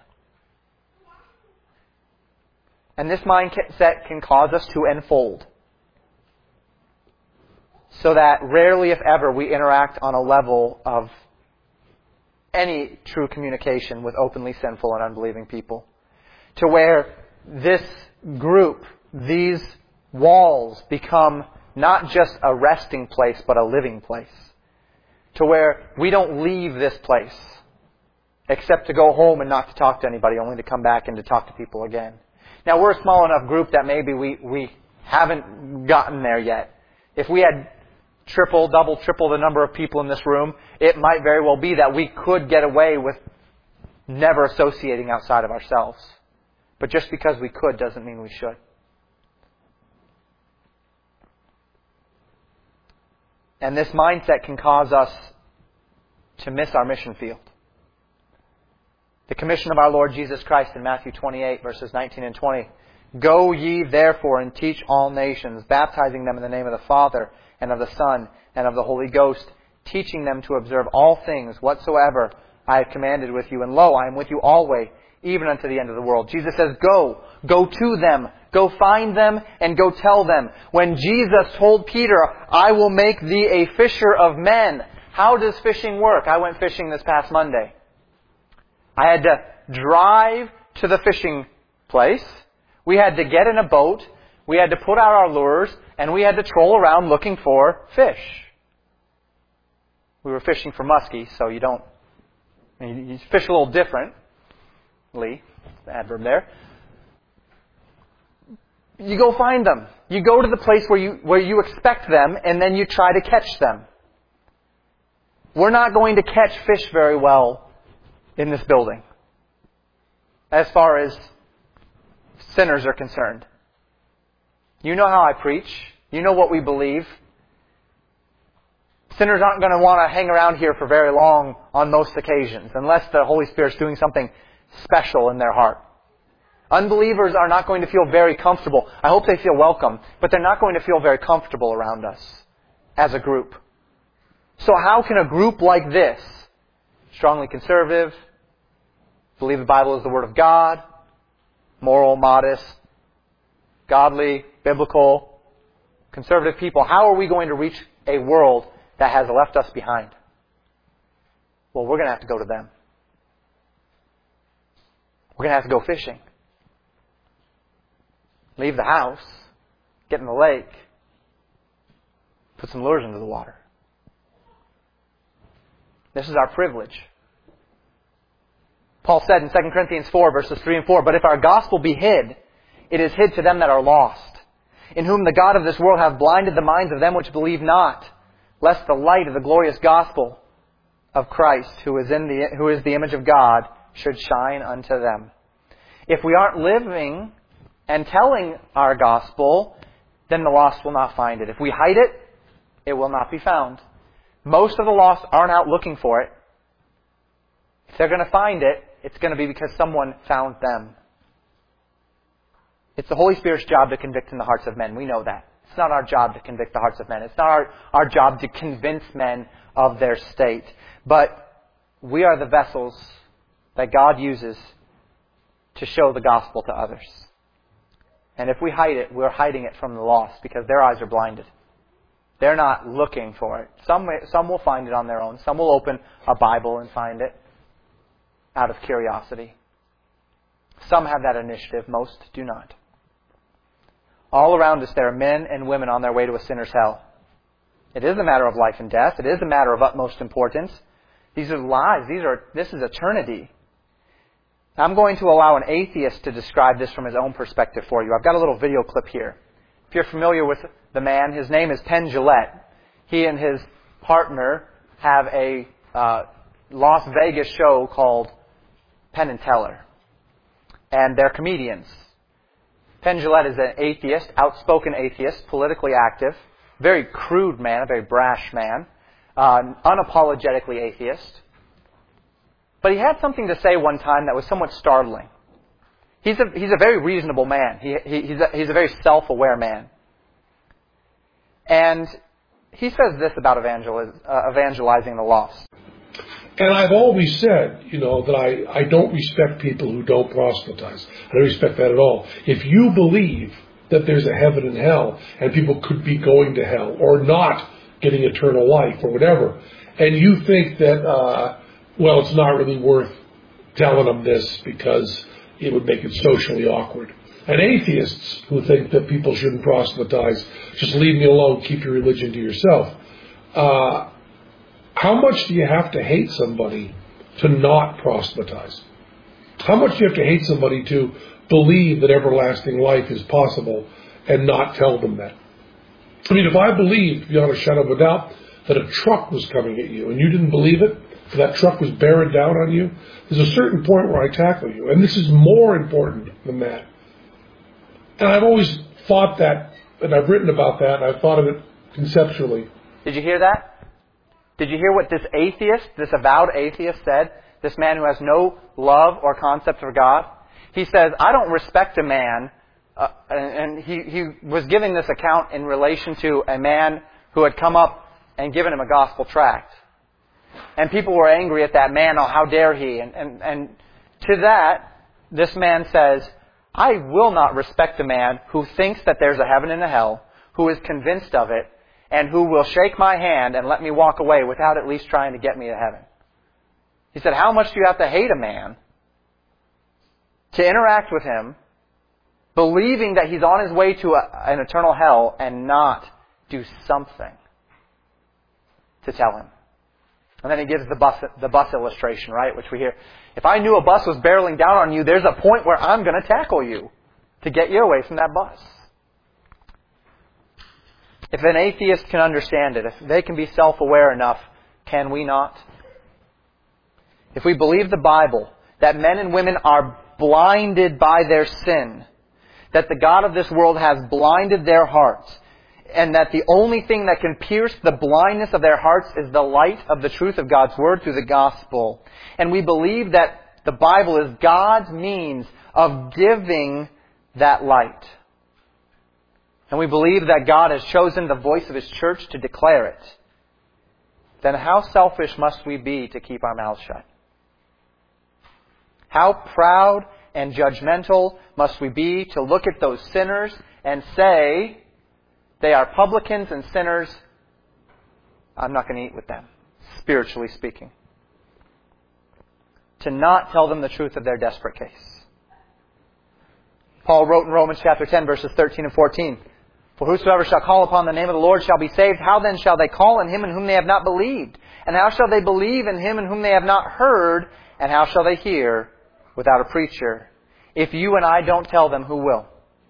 And this mindset can cause us to enfold, so that rarely, if ever, we interact on a level of any true communication with openly sinful and unbelieving people. To where this group, these walls, become not just a resting place, but a living place. To where we don't leave this place except to go home and not to talk to anybody, only to come back and to talk to people again. Now, we're a small enough group that maybe we, we haven't gotten there yet. If we had triple, double, triple the number of people in this room, it might very well be that we could get away with never associating outside of ourselves. But just because we could doesn't mean we should. And this mindset can cause us to miss our mission field. The commission of our Lord Jesus Christ in Matthew twenty-eight, verses nineteen and twenty. Go ye therefore and teach all nations, baptizing them in the name of the Father and of the Son and of the Holy Ghost, teaching them to observe all things whatsoever I have commanded with you. And lo, I am with you always, even unto the end of the world. Jesus says, go, go to them, go find them, and go tell them. When Jesus told Peter, I will make thee a fisher of men. How does fishing work? I went fishing this past Monday. I had to drive to the fishing place. We had to get in a boat. We had to put out our lures, and we had to troll around looking for fish. We were fishing for muskie, so you don't... I mean, you fish a little differently. The adverb there. You go find them. You go to the place where you where you expect them, and then you try to catch them. We're not going to catch fish very well in this building, as far as sinners are concerned. You know how I preach. You know what we believe. Sinners aren't going to want to hang around here for very long on most occasions, unless the Holy Spirit's doing something special in their heart. Unbelievers are not going to feel very comfortable. I hope they feel welcome, but they're not going to feel very comfortable around us as a group. So how can a group like this, strongly conservative, believe the Bible is the Word of God, moral, modest, godly, biblical, conservative people, how are we going to reach a world that has left us behind? Well, we're going to have to go to them. We're going to have to go fishing. Leave the house, get in the lake, put some lures into the water. This is our privilege. Paul said in Second Corinthians four, verses three and four, but if our gospel be hid, it is hid to them that are lost, in whom the God of this world hath blinded the minds of them which believe not, lest the light of the glorious gospel of Christ, who is in the who is the image of God, should shine unto them. If we aren't living and telling our gospel, then the lost will not find it. If we hide it, it will not be found. Most of the lost aren't out looking for it. If they're going to find it, it's going to be because someone found them. It's the Holy Spirit's job to convict in the hearts of men. We know that. It's not our job to convict the hearts of men. It's not our, our job to convince men of their state. But we are the vessels that God uses to show the gospel to others. And if we hide it, we're hiding it from the lost because their eyes are blinded. They're not looking for it. Some, some will find it on their own. Some will open a Bible and find it out of curiosity. Some have that initiative. Most do not. All around us there are men and women on their way to a sinner's hell. It is a matter of life and death. It is a matter of utmost importance. These are lives. These are, this is eternity. I'm going to allow an atheist to describe this from his own perspective for you. I've got a little video clip here. If you're familiar with the man, his name is Penn Jillette. He and his partner have a uh, Las Vegas show called Penn and Teller. And they're comedians. Penn Jillette is an atheist, outspoken atheist, politically active, very crude man, a very brash man, uh, unapologetically atheist. But he had something to say one time that was somewhat startling. He's a, he's a very reasonable man. He, he, he's, a, he's a very self-aware man. And he says this about evangeliz, uh, evangelizing the lost. And I've always said, you know, that I, I don't respect people who don't proselytize. I don't respect that at all. If you believe that there's a heaven and hell, and people could be going to hell, or not getting eternal life, or whatever, and you think that, uh, well, it's not really worth telling them this because it would make it socially awkward. And atheists who think that people shouldn't proselytize, just leave me alone, keep your religion to yourself. Uh, how much do you have to hate somebody to not proselytize? How much do you have to hate somebody to believe that everlasting life is possible and not tell them that? I mean, if I believed, beyond a shadow of a doubt, that a truck was coming at you and you didn't believe it, if that truck was bearing down on you, there's a certain point where I tackle you. And this is more important than that. And I've always thought that, and I've written about that, and I've thought of it conceptually. Did you hear that? Did you hear what this atheist, this avowed atheist said? This man who has no love or concept of God? He says, I don't respect a man, uh, and, and he, he was giving this account in relation to a man who had come up and given him a gospel tract. And people were angry at that man, oh, how dare he? And, and, and to that, this man says, I will not respect a man who thinks that there's a heaven and a hell, who is convinced of it, and who will shake my hand and let me walk away without at least trying to get me to heaven. He said, how much do you have to hate a man to interact with him, believing that he's on his way to a, an eternal hell, and not do something to tell him? And then he gives the bus, the bus illustration, right, which we hear. If I knew a bus was barreling down on you, there's a point where I'm going to tackle you to get you away from that bus. If an atheist can understand it, if they can be self-aware enough, can we not? If we believe the Bible, that men and women are blinded by their sin, that the God of this world has blinded their hearts, and that the only thing that can pierce the blindness of their hearts is the light of the truth of God's Word through the gospel. And we believe that the Bible is God's means of giving that light. And we believe that God has chosen the voice of His church to declare it. Then how selfish must we be to keep our mouths shut? How proud and judgmental must we be to look at those sinners and say, they are publicans and sinners, I'm not going to eat with them, spiritually speaking. To not tell them the truth of their desperate case. Paul wrote in Romans chapter ten, verses thirteen and fourteen, for whosoever shall call upon the name of the Lord shall be saved. How then shall they call on Him in whom they have not believed? And how shall they believe in Him in whom they have not heard? And how shall they hear without a preacher? If you and I don't tell them, who will?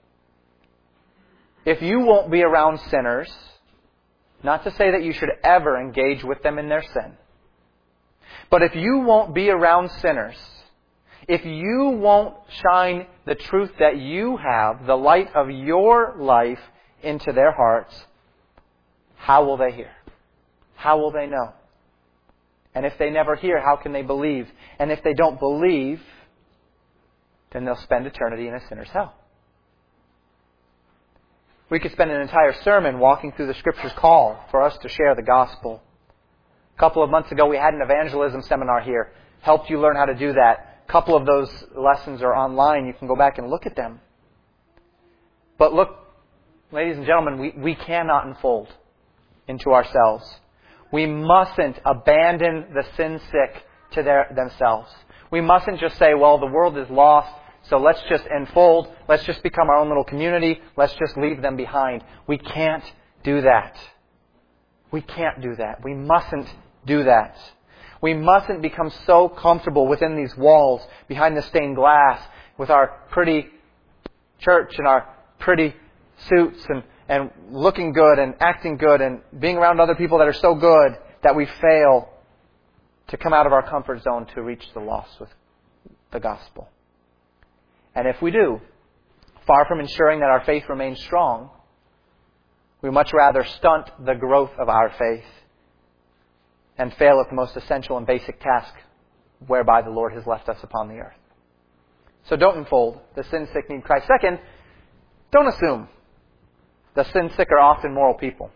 If you won't be around sinners, not to say that you should ever engage with them in their sin, but if you won't be around sinners, if you won't shine the truth that you have, the light of your life, into their hearts, how will they hear? How will they know? And if they never hear, how can they believe? And if they don't believe, then they'll spend eternity in a sinner's hell. We could spend an entire sermon walking through the Scripture's call for us to share the gospel. A couple of months ago, we had an evangelism seminar here. Helped you learn how to do that. A couple of those lessons are online. You can go back and look at them. But look, ladies and gentlemen, we, we cannot unfold into ourselves. We mustn't abandon the sin sick to their, themselves. We mustn't just say, well, the world is lost, so let's just enfold. Let's just become our own little community. Let's just leave them behind. We can't do that. We can't do that. We mustn't do that. We mustn't become so comfortable within these walls, behind the stained glass, with our pretty church and our pretty suits and, and looking good and acting good and being around other people that are so good that we fail to come out of our comfort zone to reach the lost with the gospel. And if we do, far from ensuring that our faith remains strong, we would much rather stunt the growth of our faith and fail at the most essential and basic task whereby the Lord has left us upon the earth. So don't enfold. The sin sick need Christ. Second, don't assume. The sin sick are often moral people.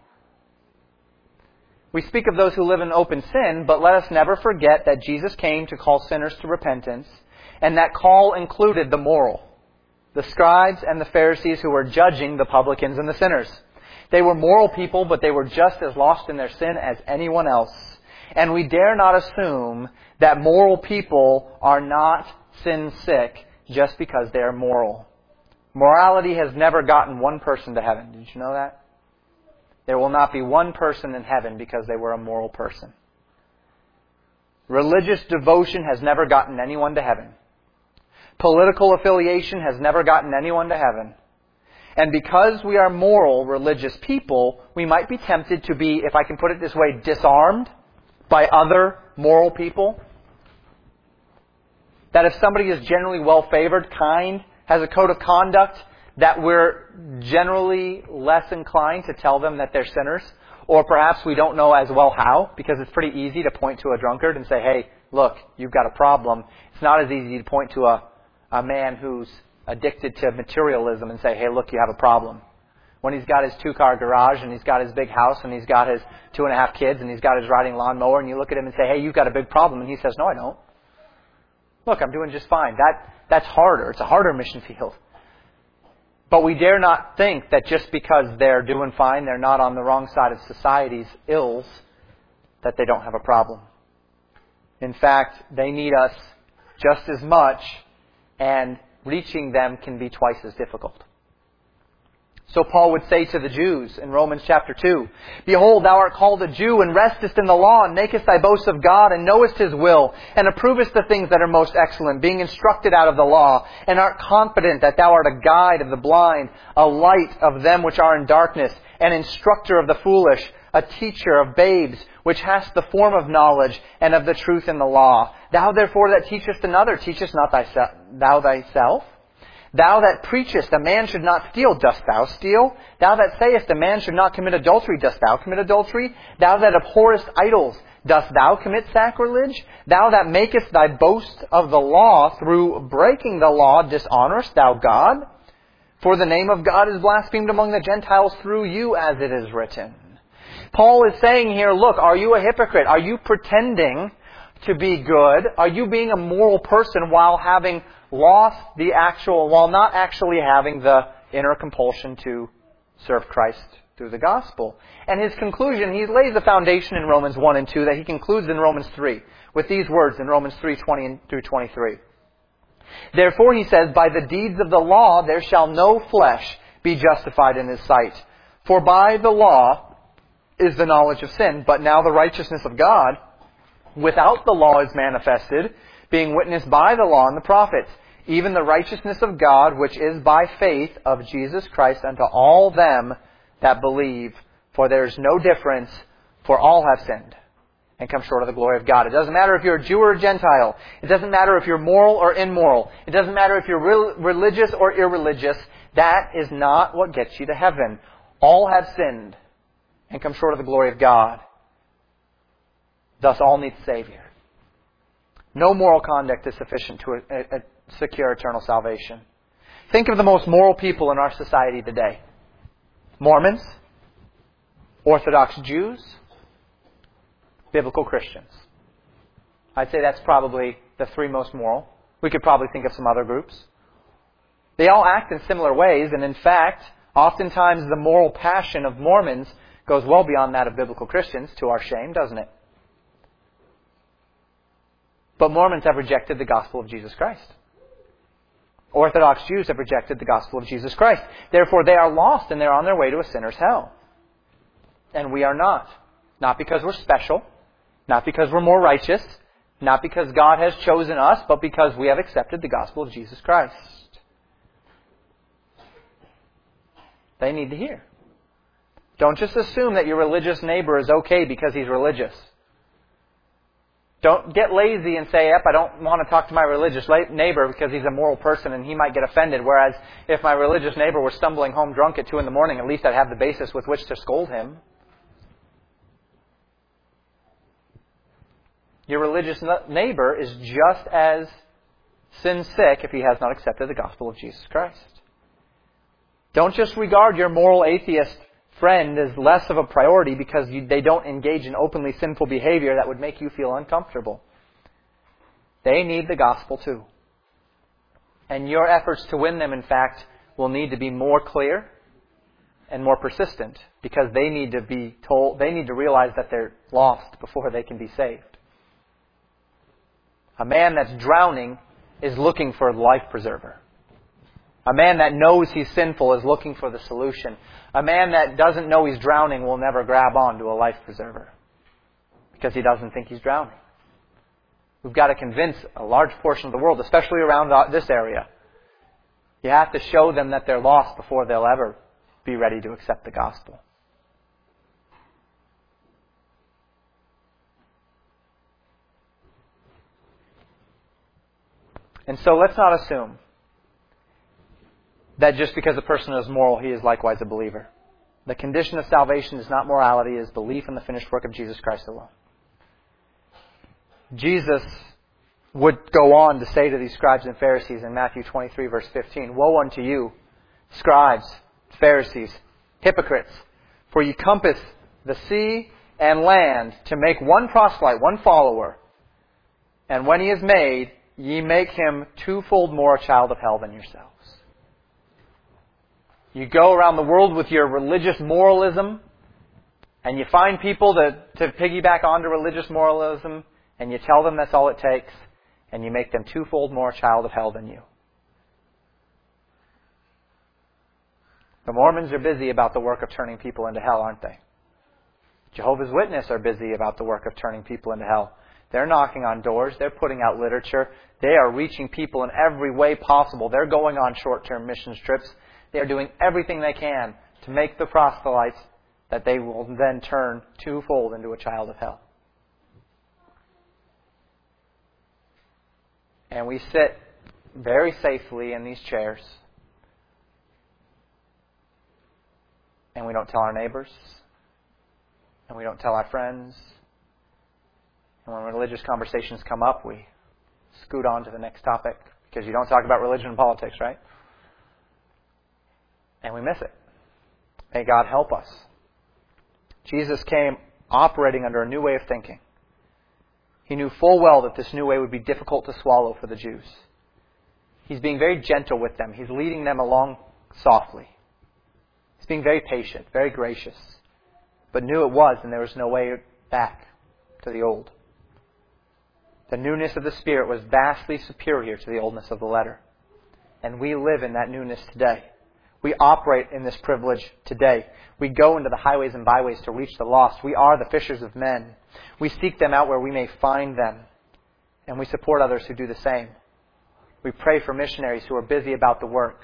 We speak of those who live in open sin, but let us never forget that Jesus came to call sinners to repentance, and that call included the moral, the scribes and the Pharisees who were judging the publicans and the sinners. They were moral people, but they were just as lost in their sin as anyone else. And we dare not assume that moral people are not sin sick just because they are moral. Morality has never gotten one person to heaven. Did you know that? There will not be one person in heaven because they were a moral person. Religious devotion has never gotten anyone to heaven. Political affiliation has never gotten anyone to heaven. And because we are moral, religious people, we might be tempted to be, if I can put it this way, disarmed by other moral people. That if somebody is generally well-favored, kind, has a code of conduct, that we're generally less inclined to tell them that they're sinners. Or perhaps we don't know as well how, because it's pretty easy to point to a drunkard and say, hey, look, you've got a problem. It's not as easy to point to a, a man who's addicted to materialism and say, hey, look, you have a problem. When he's got his two-car garage and he's got his big house and he's got his two and a half kids and he's got his riding lawnmower, and you look at him and say, hey, you've got a big problem. And he says, no, I don't. Look, I'm doing just fine. That That's harder. It's a harder mission field. But we dare not think that just because they're doing fine, they're not on the wrong side of society's ills, that they don't have a problem. In fact, they need us just as much, and reaching them can be twice as difficult. So Paul would say to the Jews in Romans chapter two, behold, thou art called a Jew, and restest in the law, and makest thy boast of God, and knowest His will, and approvest the things that are most excellent, being instructed out of the law, and art confident that thou art a guide of the blind, a light of them which are in darkness, an instructor of the foolish, a teacher of babes, which hast the form of knowledge, and of the truth in the law. Thou therefore that teachest another, teachest not thyself, thou thyself? Thou that preachest a man should not steal, dost thou steal? Thou that sayest a man should not commit adultery, dost thou commit adultery? Thou that abhorrest idols, dost thou commit sacrilege? Thou that makest thy boast of the law, through breaking the law dishonourest thou God? For the name of God is blasphemed among the Gentiles through you, as it is written. Paul is saying here, look, are you a hypocrite? Are you pretending to be good? Are you being a moral person while having lost the actual, while not actually having the inner compulsion to serve Christ through the gospel? And his conclusion, he lays the foundation in Romans one and two that he concludes in Romans three with these words in Romans three, twenty through twenty-three. Therefore, he says, by the deeds of the law there shall no flesh be justified in his sight. For by the law is the knowledge of sin, but now the righteousness of God without the law is manifested, being witnessed by the law and the prophets, even the righteousness of God, which is by faith of Jesus Christ unto all them that believe. For there is no difference, for all have sinned and come short of the glory of God. It doesn't matter if you're a Jew or a Gentile. It doesn't matter if you're moral or immoral. It doesn't matter if you're re- religious or irreligious. That is not what gets you to heaven. All have sinned and come short of the glory of God. Thus all need a Savior. No moral conduct is sufficient to a, a, a secure eternal salvation. Think of the most moral people in our society today. Mormons, Orthodox Jews, biblical Christians. I'd say that's probably the three most moral. We could probably think of some other groups. They all act in similar ways, and in fact, Oftentimes the moral passion of Mormons goes well beyond that of biblical Christians, to our shame, doesn't it? But Mormons have rejected the gospel of Jesus Christ. Orthodox Jews have rejected the gospel of Jesus Christ. Therefore, they are lost and they're on their way to a sinner's hell. And we are not. Not because we're special, not because we're more righteous, not because God has chosen us, but because we have accepted the gospel of Jesus Christ. They need to hear. Don't just assume that your religious neighbor is okay because he's religious. Don't get lazy and say, yep, I don't want to talk to my religious neighbor because he's a moral person and he might get offended. Whereas if my religious neighbor were stumbling home drunk at two in the morning, at least I'd have the basis with which to scold him. Your religious neighbor is just as sin sick if he has not accepted the gospel of Jesus Christ. Don't just regard your moral atheist friend as less of a priority because you, they don't engage in openly sinful behavior that would make you feel uncomfortable. They need the gospel too. And your efforts to win them, in fact, will need to be more clear and more persistent because they need to be told, they need to realize that they're lost before they can be saved. A man that's drowning is looking for a life preserver. A man that knows he's sinful is looking for the solution. A man that doesn't know he's drowning will never grab on to a life preserver because he doesn't think he's drowning. We've got to convince a large portion of the world, especially around this area. You have to show them that they're lost before they'll ever be ready to accept the gospel. And so let's not assume that just because a person is moral, he is likewise a believer. The condition of salvation is not morality, it is belief in the finished work of Jesus Christ alone. Jesus would go on to say to these scribes and Pharisees in Matthew twenty-three, verse fifteen, "Woe unto you, scribes, Pharisees, hypocrites, for ye compass the sea and land to make one proselyte, one follower, and when he is made, ye make him twofold more a child of hell than yourselves." You go around the world with your religious moralism, and you find people to, to piggyback onto religious moralism, and you tell them that's all it takes, and you make them twofold more a child of hell than you. The Mormons are busy about the work of turning people into hell, aren't they? Jehovah's Witnesses are busy about the work of turning people into hell. They're knocking on doors. They're putting out literature. They are reaching people in every way possible. They're going on short-term missions trips. They are doing everything they can to make the proselytes that they will then turn twofold into a child of hell. And we sit very safely in these chairs. And we don't tell our neighbors. And we don't tell our friends. And when religious conversations come up, we scoot on to the next topic. Because you don't talk about religion and politics, right? And we miss it. May God help us. Jesus came operating under a new way of thinking. He knew full well that this new way would be difficult to swallow for the Jews. He's being very gentle with them. He's leading them along softly. He's being very patient, very gracious. But knew it was, and there was no way back to the old. The newness of the Spirit was vastly superior to the oldness of the letter. And we live in that newness today. We operate in this privilege today. We go into the highways and byways to reach the lost. We are the fishers of men. We seek them out where we may find them. And we support others who do the same. We pray for missionaries who are busy about the work.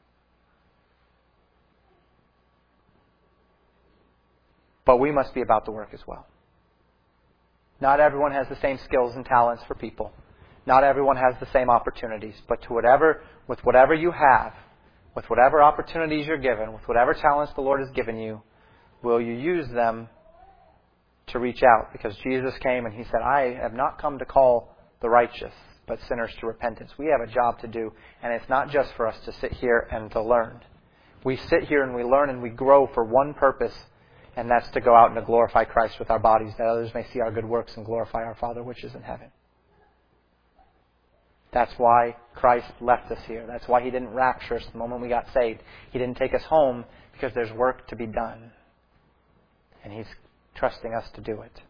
But we must be about the work as well. Not everyone has the same skills and talents for people. Not everyone has the same opportunities. But to whatever, with whatever you have, with whatever opportunities you're given, with whatever talents the Lord has given you, will you use them to reach out? Because Jesus came and He said, "I have not come to call the righteous, but sinners to repentance." We have a job to do, and it's not just for us to sit here and to learn. We sit here and we learn and we grow for one purpose, and that's to go out and to glorify Christ with our bodies, that others may see our good works and glorify our Father which is in heaven. That's why Christ left us here. That's why He didn't rapture us the moment we got saved. He didn't take us home because there's work to be done. And He's trusting us to do it.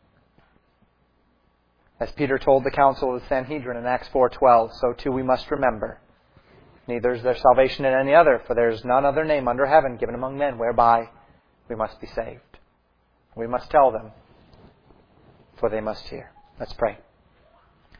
As Peter told the council of the Sanhedrin in Acts four twelve, so too we must remember. Neither is there salvation in any other, for there is none other name under heaven given among men whereby we must be saved. We must tell them, for they must hear. Let's pray.